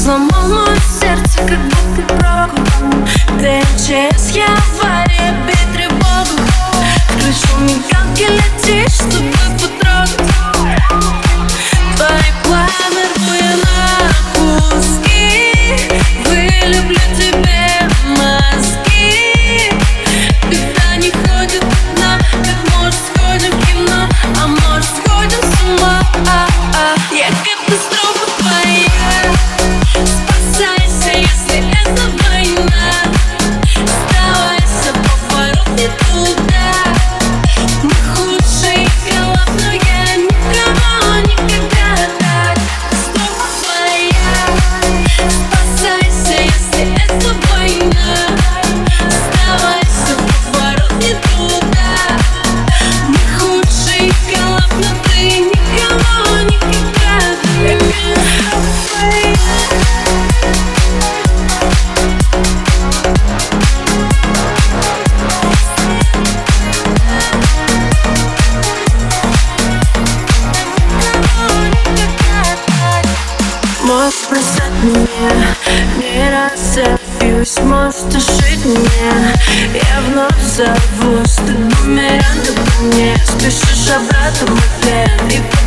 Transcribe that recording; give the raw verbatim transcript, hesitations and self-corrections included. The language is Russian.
сломал мое сердце, как будто прогу. Ты МЧС, я авария, бей тревогу. Включил мигалки, летишь, чтобы потрогать. Твои планы рву я на куски. Вылюблю тебе мозги. Когда не ходит одна, как может сходим в кино, а может сходим с ума. Я катастрофа твоя. Спасайся, если это война. Сдавайся, поворот не туда. Мы худшие голов, но я никого никогда так. Катастрофа твоя. Спасайся, если это война. Сдавайся, поворот не туда. Мы худшие голов, но ты никого никогда так. Можешь бросать меня, не разобьюсь. Может ошибить меня, я вновь взорвусь. Ты бумеранг ко мне, спешишь обратно в ответ.